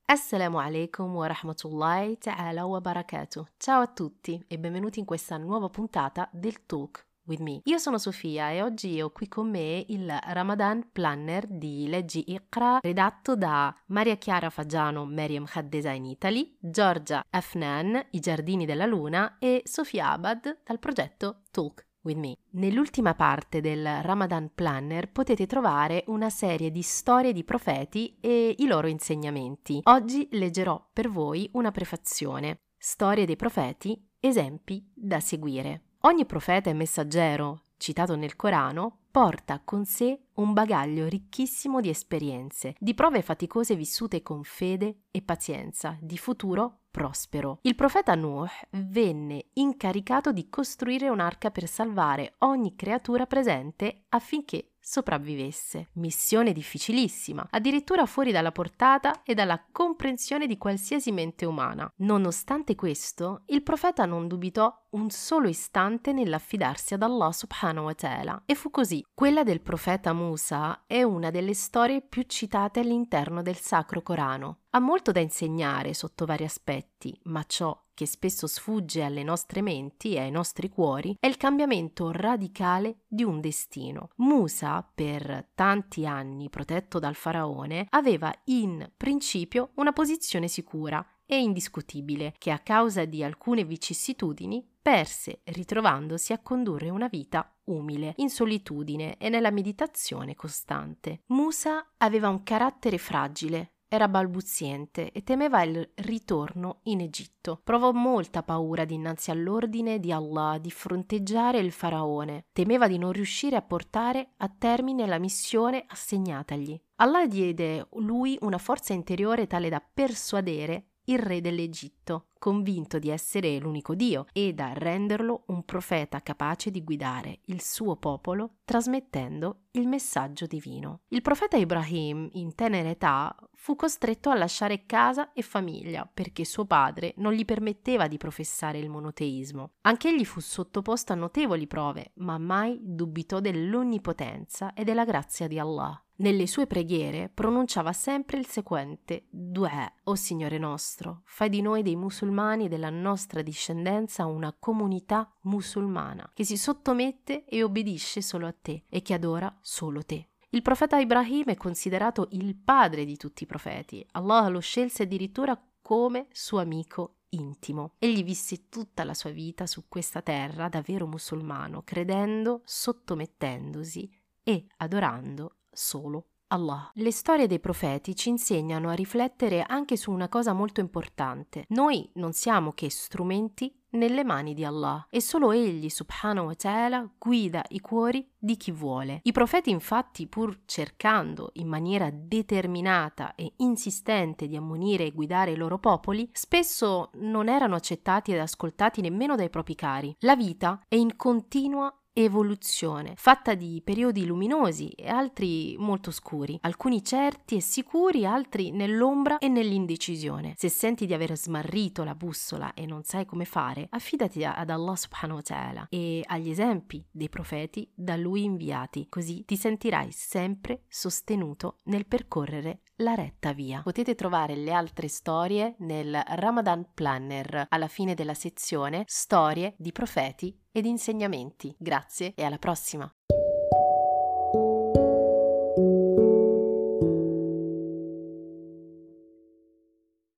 Assalamu alaikum wa rahmatullahi ta'ala wa barakatuh. Ciao a tutti e benvenuti in questa nuova puntata del Talk with Me. Io sono Sofia e oggi ho qui con me il Ramadan Planner di Leggi Iqra, redatto da Maria Chiara Fagiano, Mariam Khaddesa in Italy, Giorgia Afnan, I Giardini della Luna e Sofia Abad dal progetto Talk with Me. Nell'ultima parte del Ramadan Planner potete trovare una serie di storie di profeti e i loro insegnamenti. Oggi leggerò per voi una prefazione. Storie dei profeti, esempi da seguire. Ogni profeta e messaggero, citato nel Corano, porta con sé un bagaglio ricchissimo di esperienze, di prove faticose vissute con fede e pazienza, di futuro prospero. Il profeta Nuh venne incaricato di costruire un'arca per salvare ogni creatura presente affinché sopravvivesse. Missione difficilissima, addirittura fuori dalla portata e dalla comprensione di qualsiasi mente umana. Nonostante questo, il profeta non dubitò un solo istante nell'affidarsi ad Allah subhanahu wa ta'ala. E fu così. Quella del profeta Musa è una delle storie più citate all'interno del Sacro Corano. Ha molto da insegnare sotto vari aspetti, ma ciò che spesso sfugge alle nostre menti e ai nostri cuori è il cambiamento radicale di un destino. Musa, per tanti anni protetto dal faraone, aveva in principio una posizione sicura e indiscutibile, che a causa di alcune vicissitudini perse, ritrovandosi a condurre una vita umile, in solitudine e nella meditazione costante. Musa aveva un carattere fragile, era balbuziente e temeva il ritorno in Egitto. Provò molta paura dinanzi all'ordine di Allah di fronteggiare il faraone. Temeva di non riuscire a portare a termine la missione assegnatagli. Allah diede lui una forza interiore tale da persuadere il re dell'Egitto, convinto di essere l'unico Dio, e da renderlo un profeta capace di guidare il suo popolo trasmettendo il messaggio divino. Il profeta Ibrahim, in tenera età, fu costretto a lasciare casa e famiglia perché suo padre non gli permetteva di professare il monoteismo. Anch'egli fu sottoposto a notevoli prove, ma mai dubitò dell'onnipotenza e della grazia di Allah. Nelle sue preghiere pronunciava sempre il seguente du'a: O Signore nostro, fai di noi dei musulmani e della nostra discendenza una comunità musulmana che si sottomette e obbedisce solo a te e che adora solo te. Il profeta Ibrahim è considerato il padre di tutti i profeti. Allah lo scelse addirittura come suo amico intimo. Egli visse tutta la sua vita su questa terra da vero musulmano, credendo, sottomettendosi e adorando solo Allah. Le storie dei profeti ci insegnano a riflettere anche su una cosa molto importante. Noi non siamo che strumenti nelle mani di Allah e solo Egli subhanahu wa ta'ala guida i cuori di chi vuole. I profeti infatti, pur cercando in maniera determinata e insistente di ammonire e guidare i loro popoli, spesso non erano accettati ed ascoltati nemmeno dai propri cari. La vita è in continua evoluzione, fatta di periodi luminosi e altri molto scuri, alcuni certi e sicuri, altri nell'ombra e nell'indecisione. Se senti di aver smarrito la bussola e non sai come fare, affidati ad Allah subhanahu wa ta'ala e agli esempi dei profeti da lui inviati, così ti sentirai sempre sostenuto nel percorrere la retta via. Potete trovare le altre storie nel Ramadan Planner alla fine della sezione Storie di profeti ed insegnamenti. Grazie e alla prossima!